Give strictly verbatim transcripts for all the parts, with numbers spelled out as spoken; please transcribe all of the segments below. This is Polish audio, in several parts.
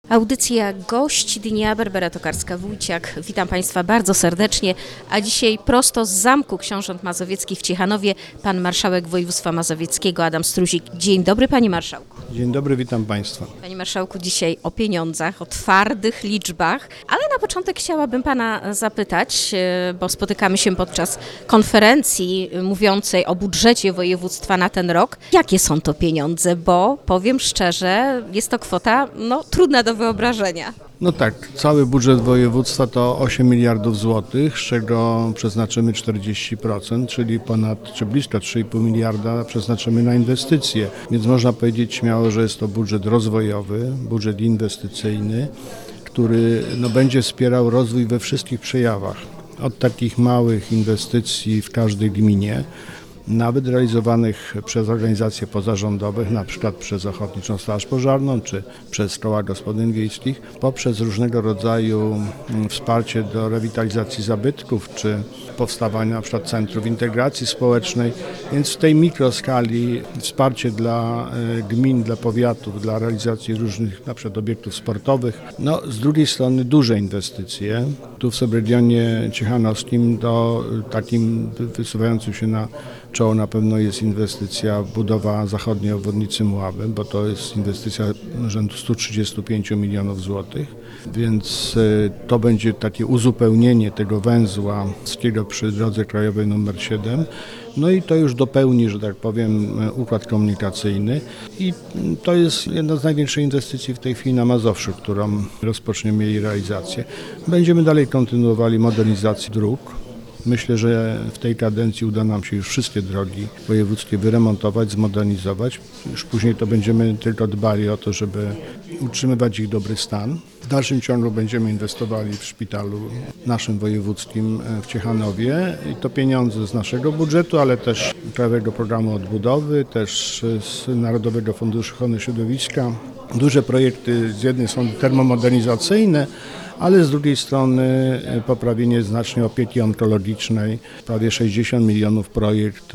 Audycja Gość Dnia, Barbara Tokarska-Wójciak. Witam Państwa bardzo serdecznie, a dzisiaj prosto z Zamku Książąt Mazowieckich w Ciechanowie pan marszałek województwa mazowieckiego Adam Struzik. Dzień dobry, panie marszałku. Dzień dobry, witam Państwa. Panie marszałku, dzisiaj o pieniądzach, o twardych liczbach, ale na początek chciałabym pana zapytać, bo spotykamy się podczas konferencji mówiącej o budżecie województwa na ten rok. Jakie są to pieniądze? Bo powiem szczerze, jest to kwota no, trudna do wyobrażenia. No tak, cały budżet województwa to osiem miliardów złotych, z czego przeznaczymy czterdzieści procent, czyli ponad, czy blisko trzy i pół miliarda przeznaczymy na inwestycje. Więc można powiedzieć śmiało, że jest to budżet rozwojowy, budżet inwestycyjny, który no, będzie wspierał rozwój we wszystkich przejawach. Od takich małych inwestycji w każdej gminie, nawet realizowanych przez organizacje pozarządowe, na przykład przez Ochotniczą Straż Pożarną czy przez koła gospodyń wiejskich, poprzez różnego rodzaju wsparcie do rewitalizacji zabytków czy powstawania na przykład centrów integracji społecznej, więc w tej mikroskali wsparcie dla gmin, dla powiatów, dla realizacji różnych na przykład obiektów sportowych. No, z drugiej strony duże inwestycje. Tu w subregionie ciechanowskim to takim wysuwającym się na czoło na pewno jest inwestycja budowa zachodniej obwodnicy Mławy, bo to jest inwestycja rzędu stu trzydziestu pięciu milionów złotych, więc to będzie takie uzupełnienie tego węzła skiego przy drodze krajowej numer siedem. No i to już dopełni, że tak powiem, układ komunikacyjny i to jest jedna z największych inwestycji w tej chwili na Mazowszu, którą rozpoczniemy jej realizację. Będziemy dalej kontynuowali modernizację dróg. Myślę, że w tej kadencji uda nam się już wszystkie drogi wojewódzkie wyremontować, zmodernizować. Już później to będziemy tylko dbali o to, żeby utrzymywać ich dobry stan. W dalszym ciągu będziemy inwestowali w szpitalu naszym wojewódzkim w Ciechanowie i to pieniądze z naszego budżetu, ale też Krajowego Programu Odbudowy, też z Narodowego Funduszu Ochrony Środowiska. Duże projekty z jednej strony termomodernizacyjne, ale z drugiej strony poprawienie znacznie opieki onkologicznej, prawie sześćdziesiąt milionów projekt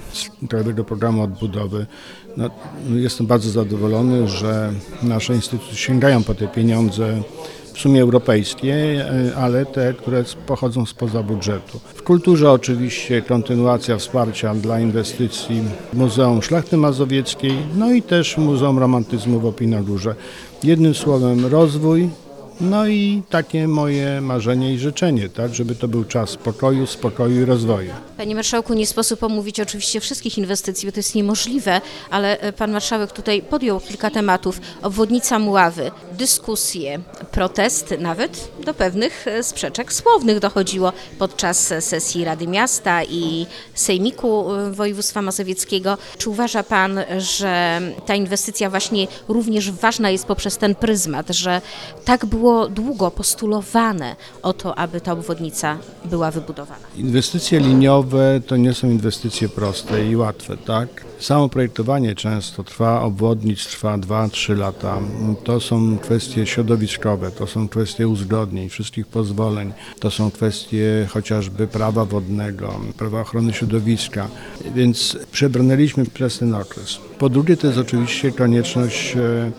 z Krajowego Programu Odbudowy. No, jestem bardzo zadowolony, że nasze instytucje sięgają po te pieniądze w sumie europejskie, ale te, które pochodzą spoza budżetu. W kulturze oczywiście kontynuacja wsparcia dla inwestycji w Muzeum Szlachty Mazowieckiej, no i też Muzeum Romantyzmu w Opinogórze. Jednym słowem rozwój. No i takie moje marzenie i życzenie, tak, żeby to był czas pokoju, spokoju i rozwoju. Panie marszałku, nie sposób omówić oczywiście wszystkich inwestycji, bo to jest niemożliwe, ale pan marszałek tutaj podjął kilka tematów. Obwodnica Mławy, dyskusje, protesty, nawet do pewnych sprzeczek słownych dochodziło podczas sesji Rady Miasta i Sejmiku Województwa Mazowieckiego. Czy uważa pan, że ta inwestycja właśnie również ważna jest poprzez ten pryzmat, że tak było było długo postulowane o to, aby ta obwodnica była wybudowana? Inwestycje liniowe to nie są inwestycje proste i łatwe, tak? Samo projektowanie często trwa, obwodnic trwa dwa trzy lata. To są kwestie środowiskowe, to są kwestie uzgodnień, wszystkich pozwoleń, to są kwestie chociażby prawa wodnego, prawa ochrony środowiska, więc przebrnęliśmy przez ten okres. Po drugie, to jest oczywiście konieczność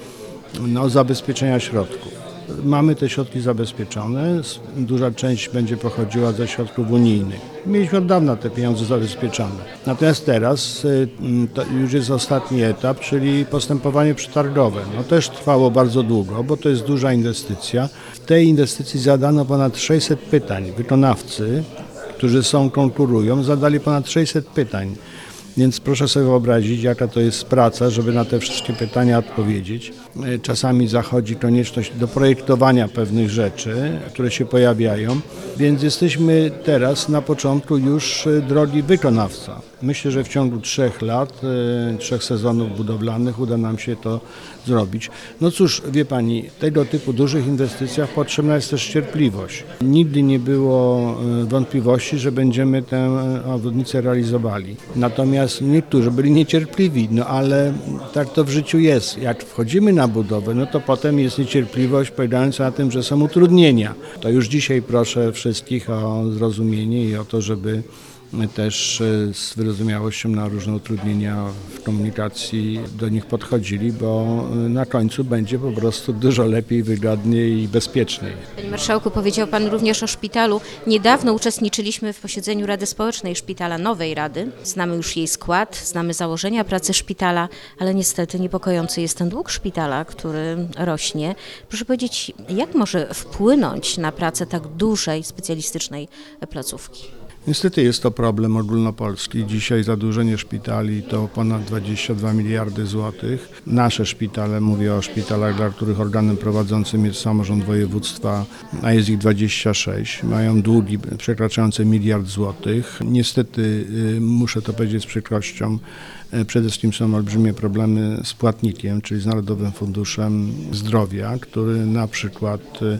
no, zabezpieczenia środków. Mamy te środki zabezpieczone, duża część będzie pochodziła ze środków unijnych. Mieliśmy od dawna te pieniądze zabezpieczone. Natomiast teraz to już jest ostatni etap, czyli postępowanie przetargowe. No też trwało bardzo długo, bo to jest duża inwestycja. W tej inwestycji zadano ponad sześćset pytań. Wykonawcy, którzy są, konkurują, zadali ponad sześćset pytań. Więc proszę sobie wyobrazić, jaka to jest praca, żeby na te wszystkie pytania odpowiedzieć. Czasami zachodzi konieczność doprojektowania pewnych rzeczy, które się pojawiają, więc jesteśmy teraz na początku już drogi wykonawca. Myślę, że w ciągu trzech lat, trzech sezonów budowlanych uda nam się to zrobić. No cóż, wie Pani, tego typu dużych inwestycjach potrzebna jest też cierpliwość. Nigdy nie było wątpliwości, że będziemy tę obwodnicę realizowali. Natomiast niektórzy byli niecierpliwi, no ale tak to w życiu jest. Jak wchodzimy na budowę, no to potem jest niecierpliwość polegająca na tym, że są utrudnienia. To już dzisiaj proszę wszystkich o zrozumienie i o to, żeby też z wyrozumiałością na różne utrudnienia w komunikacji do nich podchodzili, bo na końcu będzie po prostu dużo lepiej, wygodniej i bezpieczniej. Panie marszałku, powiedział pan również o szpitalu. Niedawno uczestniczyliśmy w posiedzeniu Rady Społecznej Szpitala Nowej Rady. Znamy już jej skład, znamy założenia pracy szpitala, ale niestety niepokojący jest ten dług szpitala, który rośnie. Proszę powiedzieć, jak może wpłynąć na pracę tak dużej, specjalistycznej placówki? Niestety jest to problem ogólnopolski. Dzisiaj zadłużenie szpitali to ponad dwadzieścia dwa miliardy złotych. Nasze szpitale, mówię o szpitalach, dla których organem prowadzącym jest samorząd województwa, a jest ich dwadzieścia sześć, mają długi przekraczające miliard złotych. Niestety, muszę to powiedzieć z przykrością, przede wszystkim są olbrzymie problemy z płatnikiem, czyli z Narodowym Funduszem Zdrowia, który na przykład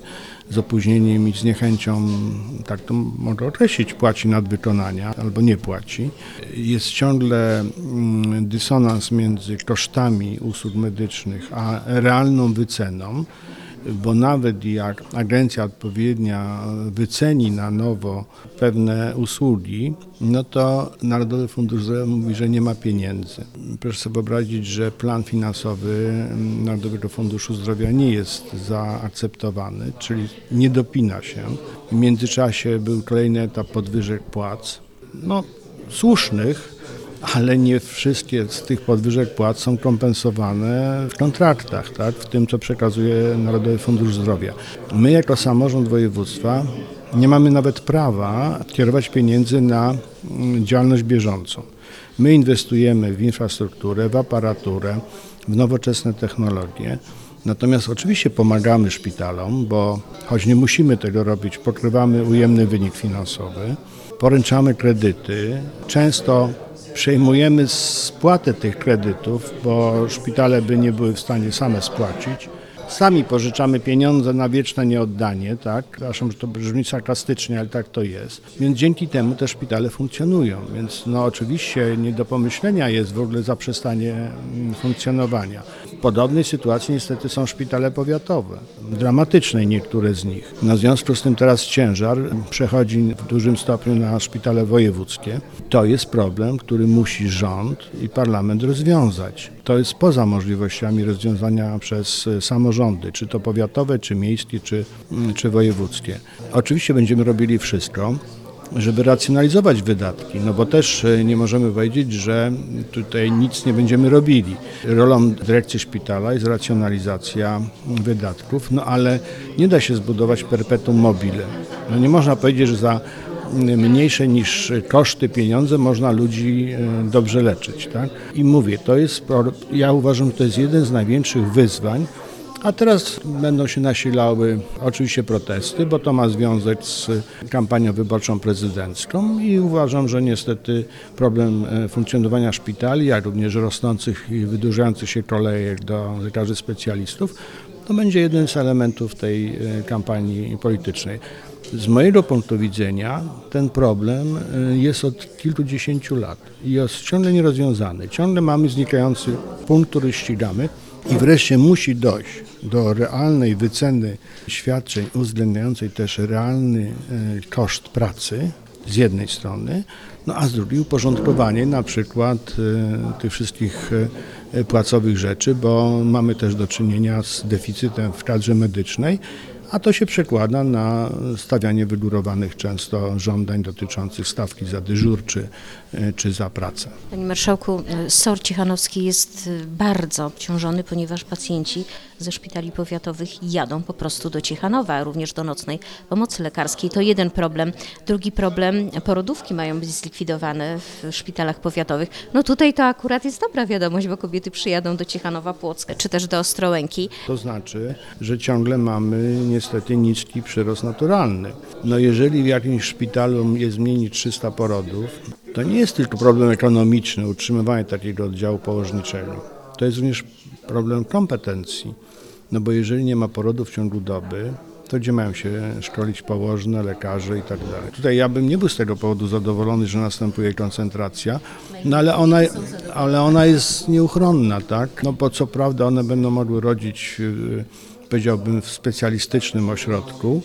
z opóźnieniem i z niechęcią, tak to mogę określić, płaci nadwykonania albo nie płaci. Jest ciągle dysonans między kosztami usług medycznych a realną wyceną, bo nawet jak agencja odpowiednia wyceni na nowo pewne usługi, no to Narodowy Fundusz Zdrowia mówi, że nie ma pieniędzy. Proszę sobie wyobrazić, że plan finansowy Narodowego Funduszu Zdrowia nie jest zaakceptowany, czyli nie dopina się. W międzyczasie był kolejny etap podwyżek płac, no słusznych, ale nie wszystkie z tych podwyżek płac są kompensowane w kontraktach, tak, w tym, co przekazuje Narodowy Fundusz Zdrowia. My jako samorząd województwa nie mamy nawet prawa kierować pieniędzy na działalność bieżącą. My inwestujemy w infrastrukturę, w aparaturę, w nowoczesne technologie. Natomiast oczywiście pomagamy szpitalom, bo choć nie musimy tego robić, pokrywamy ujemny wynik finansowy, poręczamy kredyty, często przejmujemy spłatę tych kredytów, bo szpitale by nie były w stanie same spłacić. Sami pożyczamy pieniądze na wieczne nieoddanie, tak? Przepraszam, że to brzmi sarkastycznie, ale tak to jest. Więc dzięki temu te szpitale funkcjonują. Więc no oczywiście nie do pomyślenia jest w ogóle zaprzestanie funkcjonowania. W podobnej sytuacji niestety są szpitale powiatowe. Dramatyczne niektóre z nich. No w związku z tym teraz ciężar przechodzi w dużym stopniu na szpitale wojewódzkie. To jest problem, który musi rząd i parlament rozwiązać. To jest poza możliwościami rozwiązania przez samorządy, czy to powiatowe, czy miejskie, czy, czy wojewódzkie. Oczywiście będziemy robili wszystko, żeby racjonalizować wydatki, no bo też nie możemy powiedzieć, że tutaj nic nie będziemy robili. Rolą dyrekcji szpitala jest racjonalizacja wydatków, no ale nie da się zbudować perpetuum mobile. No nie można powiedzieć, że za mniejsze niż koszty pieniądze można ludzi dobrze leczyć, tak? I mówię, to jest, ja uważam, że to jest jeden z największych wyzwań, a teraz będą się nasilały oczywiście protesty, bo to ma związek z kampanią wyborczą prezydencką i uważam, że niestety problem funkcjonowania szpitali, jak również rosnących i wydłużających się kolejek do lekarzy specjalistów, to będzie jeden z elementów tej kampanii politycznej. Z mojego punktu widzenia ten problem jest od kilkudziesięciu lat i jest ciągle nierozwiązany. Ciągle mamy znikający punkt, który ścigamy i wreszcie musi dojść do realnej wyceny świadczeń uwzględniającej też realny koszt pracy z jednej strony, no a z drugiej uporządkowanie na przykład tych wszystkich płacowych rzeczy, bo mamy też do czynienia z deficytem w kadrze medycznej, a to się przekłada na stawianie wygórowanych często żądań dotyczących stawki za dyżur czy, czy za pracę. Panie marszałku, S O R ciechanowski jest bardzo obciążony, ponieważ pacjenci ze szpitali powiatowych jadą po prostu do Ciechanowa, również do nocnej pomocy lekarskiej. To jeden problem. Drugi problem, porodówki mają być zlikwidowane w szpitalach powiatowych. No tutaj to akurat jest dobra wiadomość, bo kobiety przyjadą do Ciechanowa Płocka, czy też do Ostrołęki. To znaczy, że ciągle mamy niestety niski przyrost naturalny. No jeżeli w jakimś szpitalu jest mniej niż trzysta porodów, to nie jest tylko problem ekonomiczny, utrzymywanie takiego oddziału położniczego. To jest również problem kompetencji. No bo jeżeli nie ma porodów w ciągu doby, to gdzie mają się szkolić położne, lekarze i tak dalej. Tutaj ja bym nie był z tego powodu zadowolony, że następuje koncentracja, no ale ona, ale ona jest nieuchronna, tak? No bo co prawda one będą mogły rodzić, powiedziałbym, w specjalistycznym ośrodku,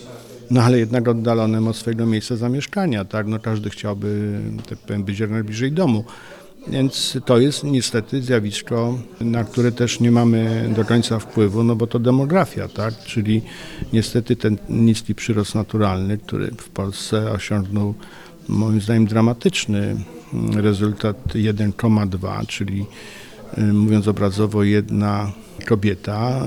no ale jednak oddalonym od swojego miejsca zamieszkania, tak, no każdy chciałby, tak powiem, być jak najbliżej domu. Więc to jest niestety zjawisko, na które też nie mamy do końca wpływu, no bo to demografia, tak? Czyli niestety ten niski przyrost naturalny, który w Polsce osiągnął moim zdaniem dramatyczny rezultat jeden przecinek dwa, czyli mówiąc obrazowo jedna kobieta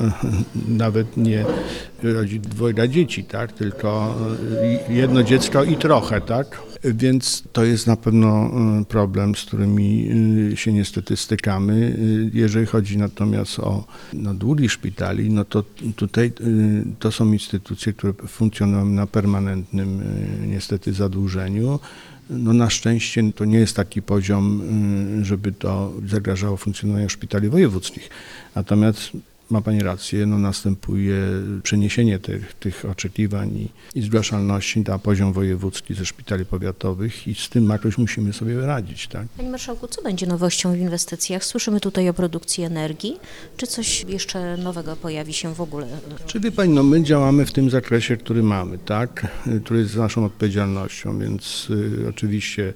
nawet nie rodzi dwojga dzieci, tak? Tylko jedno dziecko i trochę, tak? Więc to jest na pewno problem, z którymi się niestety stykamy. Jeżeli chodzi natomiast o no, długi szpitali, no to tutaj to są instytucje, które funkcjonują na permanentnym niestety zadłużeniu. No na szczęście to nie jest taki poziom, żeby to zagrażało funkcjonowaniu szpitali wojewódzkich. Natomiast ma Pani rację, no następuje przeniesienie tych, tych oczekiwań i, i zgłaszalności na poziom wojewódzki ze szpitali powiatowych i z tym jakoś musimy sobie radzić, tak? Panie Marszałku, co będzie nowością w inwestycjach? Słyszymy tutaj o produkcji energii. Czy coś jeszcze nowego pojawi się w ogóle? Czy wie Pani, no my działamy w tym zakresie, który mamy, tak? Który jest naszą odpowiedzialnością, więc y, oczywiście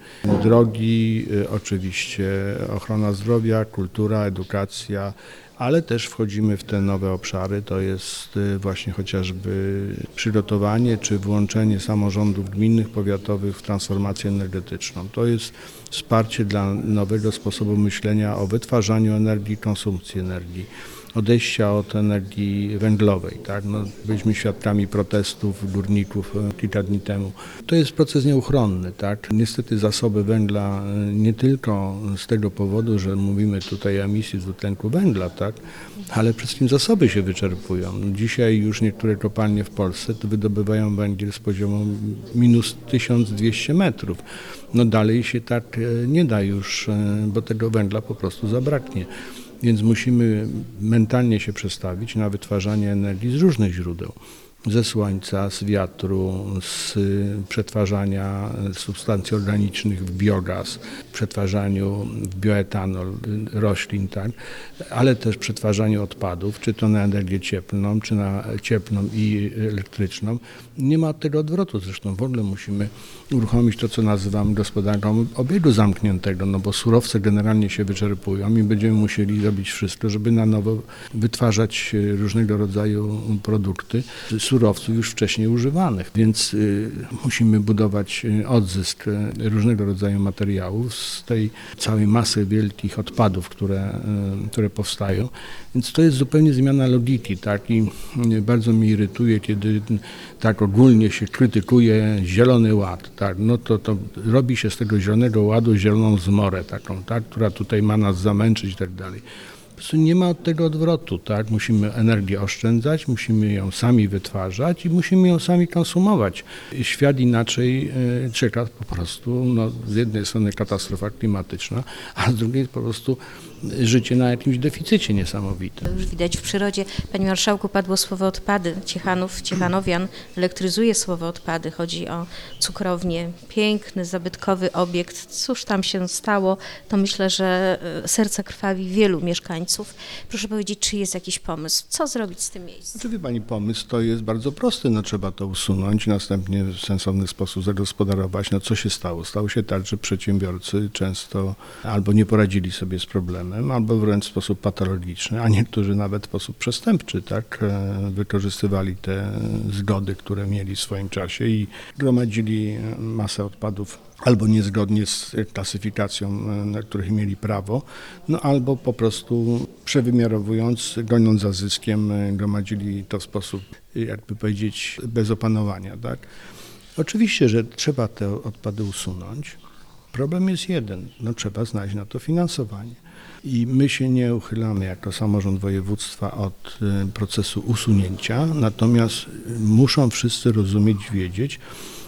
drogi, y, oczywiście ochrona zdrowia, kultura, edukacja, ale też wchodzimy w te nowe obszary, to jest właśnie chociażby przygotowanie czy włączenie samorządów gminnych, powiatowych w transformację energetyczną. To jest wsparcie dla nowego sposobu myślenia o wytwarzaniu energii, konsumpcji energii, odejścia od energii węglowej. Tak? No, byliśmy świadkami protestów górników kilka dni temu. To jest proces nieuchronny. Tak? Niestety zasoby węgla nie tylko z tego powodu, że mówimy tutaj o emisji dwutlenku węgla, tak? Ale przede wszystkim zasoby się wyczerpują. Dzisiaj już niektóre kopalnie w Polsce to wydobywają węgiel z poziomu minus tysiąc dwieście metrów. No dalej się tak nie da już, bo tego węgla po prostu zabraknie. Więc musimy mentalnie się przestawić na wytwarzanie energii z różnych źródeł. Ze słońca, z wiatru, z przetwarzania substancji organicznych w biogaz, przetwarzaniu w bioetanol roślin, tak? Ale też przetwarzaniu odpadów, czy to na energię cieplną, czy na cieplną i elektryczną. Nie ma tego odwrotu, zresztą w ogóle musimy uruchomić to, co nazywam gospodarką obiegu zamkniętego, no bo surowce generalnie się wyczerpują i będziemy musieli robić wszystko, żeby na nowo wytwarzać różnego rodzaju produkty surowców już wcześniej używanych, więc y, musimy budować odzysk różnego rodzaju materiałów z tej całej masy wielkich odpadów, które, y, które powstają, więc to jest zupełnie zmiana logiki, tak, i y, bardzo mnie irytuje, kiedy tak ogólnie się krytykuje Zielony Ład, tak, no to, to robi się z tego Zielonego Ładu zieloną zmorę taką, tak, która tutaj ma nas zamęczyć i tak dalej. Po prostu nie ma od tego odwrotu, tak? Musimy energię oszczędzać, musimy ją sami wytwarzać i musimy ją sami konsumować. Świat inaczej y, czeka po prostu, no, z jednej strony katastrofa klimatyczna, a z drugiej po prostu życie na jakimś deficycie niesamowitym. To już widać w przyrodzie. Panie Marszałku, padło słowo odpady. Ciechanów, Ciechanowian elektryzuje słowo odpady. Chodzi o cukrownię. Piękny, zabytkowy obiekt. Cóż tam się stało? To myślę, że serce krwawi wielu mieszkańców. Proszę powiedzieć, czy jest jakiś pomysł? Co zrobić z tym miejscem? Znaczy, wie Pani, pomysł to jest bardzo prosty. No, trzeba to usunąć, następnie w sensowny sposób zagospodarować. No, co się stało? Stało się tak, że przedsiębiorcy często albo nie poradzili sobie z problemem, albo wręcz w sposób patologiczny, a niektórzy nawet w sposób przestępczy, tak, wykorzystywali te zgody, które mieli w swoim czasie i gromadzili masę odpadów albo niezgodnie z klasyfikacją, na których mieli prawo, no albo po prostu przewymiarowując, goniąc za zyskiem, gromadzili to w sposób, jakby powiedzieć, bez opanowania, tak. Oczywiście, że trzeba te odpady usunąć. Problem jest jeden, no trzeba znaleźć na to finansowanie. I my się nie uchylamy jako samorząd województwa od procesu usunięcia, natomiast muszą wszyscy rozumieć, wiedzieć,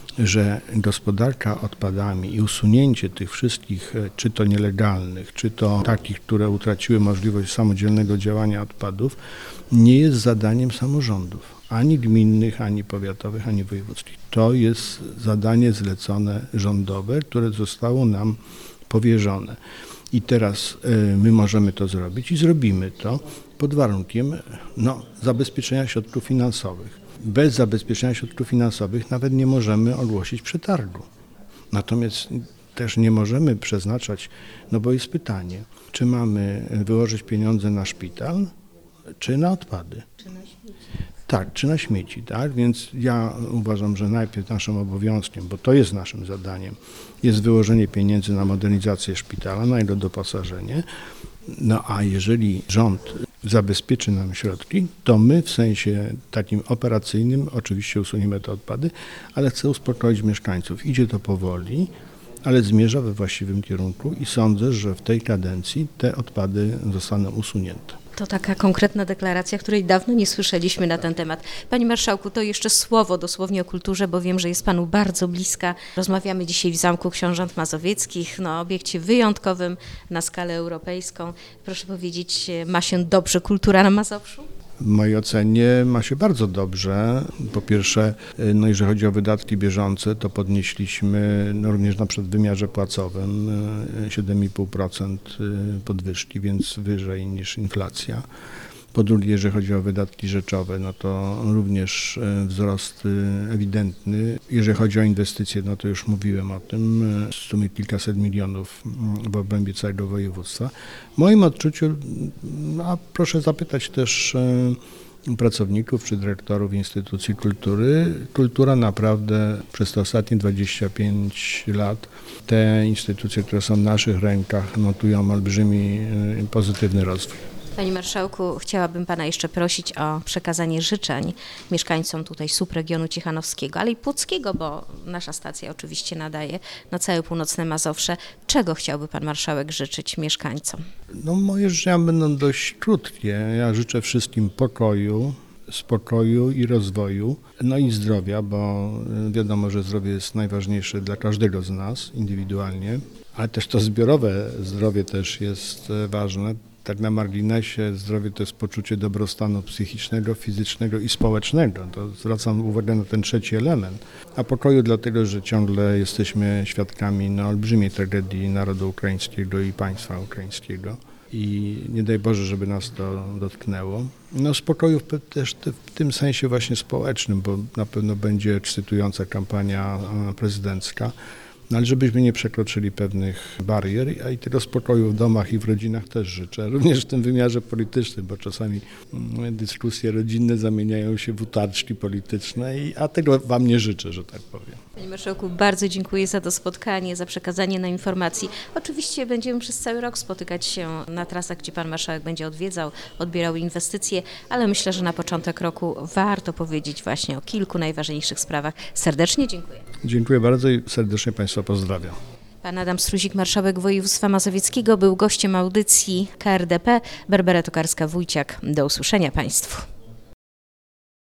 że gospodarka odpadami i usunięcie tych wszystkich, czy to nielegalnych, czy to takich, które utraciły możliwość samodzielnego działania odpadów, nie jest zadaniem samorządów, ani gminnych, ani powiatowych, ani wojewódzkich. To jest zadanie zlecone rządowe, które zostało nam powierzone. I teraz y, my możemy to zrobić i zrobimy to, pod warunkiem no, zabezpieczenia środków finansowych. Bez zabezpieczenia środków finansowych nawet nie możemy ogłosić przetargu. Natomiast też nie możemy przeznaczać, no bo jest pytanie, czy mamy wyłożyć pieniądze na szpital, czy na odpady. Czy na śmieci? Tak, czy na śmieci, tak? Więc ja uważam, że najpierw naszym obowiązkiem, bo to jest naszym zadaniem, jest wyłożenie pieniędzy na modernizację szpitala, na jego doposażenie. No a jeżeli rząd zabezpieczy nam środki, to my w sensie takim operacyjnym oczywiście usuniemy te odpady, ale chcę uspokoić mieszkańców. Idzie to powoli, ale zmierza we właściwym kierunku i sądzę, że w tej kadencji te odpady zostaną usunięte. To taka konkretna deklaracja, której dawno nie słyszeliśmy na ten temat. Panie Marszałku, to jeszcze słowo dosłownie o kulturze, bo wiem, że jest Panu bardzo bliska. Rozmawiamy dzisiaj w Zamku Książąt Mazowieckich, no obiekcie wyjątkowym na skalę europejską. Proszę powiedzieć, ma się dobrze kultura na Mazowszu? W mojej ocenie ma się bardzo dobrze. Po pierwsze, no jeżeli chodzi o wydatki bieżące, to podnieśliśmy no również na przykład w wymiarze płacowym siedem i pół procent podwyżki, więc wyżej niż inflacja. Po drugie, jeżeli chodzi o wydatki rzeczowe, no to również wzrost ewidentny. Jeżeli chodzi o inwestycje, no to już mówiłem o tym, w sumie kilkaset milionów w obrębie całego województwa. W moim odczuciu, a proszę zapytać też pracowników czy dyrektorów instytucji kultury, kultura naprawdę przez te ostatnie dwadzieścia pięć lat, te instytucje, które są w naszych rękach, notują olbrzymi pozytywny rozwój. Panie Marszałku, chciałabym Pana jeszcze prosić o przekazanie życzeń mieszkańcom tutaj subregionu Ciechanowskiego, ale i Płockiego, bo nasza stacja oczywiście nadaje na całe północne Mazowsze. Czego chciałby Pan Marszałek życzyć mieszkańcom? No moje życzenia będą dość krótkie. Ja życzę wszystkim pokoju, spokoju i rozwoju, no i zdrowia, bo wiadomo, że zdrowie jest najważniejsze dla każdego z nas indywidualnie, ale też to zbiorowe zdrowie też jest ważne. Tak na marginesie, zdrowie to jest poczucie dobrostanu psychicznego, fizycznego i społecznego. To zwracam uwagę na ten trzeci element. A pokoju dlatego, że ciągle jesteśmy świadkami no, olbrzymiej tragedii narodu ukraińskiego i państwa ukraińskiego. I nie daj Boże, żeby nas to dotknęło. No spokoju też w tym sensie właśnie społecznym, bo na pewno będzie ekscytująca kampania prezydencka. No ale żebyśmy nie przekroczyli pewnych barier, a i tego spokoju w domach i w rodzinach też życzę, również w tym wymiarze politycznym, bo czasami dyskusje rodzinne zamieniają się w utarczki polityczne, i, a tego Wam nie życzę, że tak powiem. Panie Marszałku, bardzo dziękuję za to spotkanie, za przekazanie nam informacji. Oczywiście będziemy przez cały rok spotykać się na trasach, gdzie Pan Marszałek będzie odwiedzał, odbierał inwestycje, ale myślę, że na początek roku warto powiedzieć właśnie o kilku najważniejszych sprawach. Serdecznie dziękuję. Dziękuję bardzo i serdecznie Państwa pozdrawiam. Pan Adam Struzik, marszałek województwa mazowieckiego, był gościem audycji K R D P. Barbara Tokarska-Wójciak. Do usłyszenia Państwu.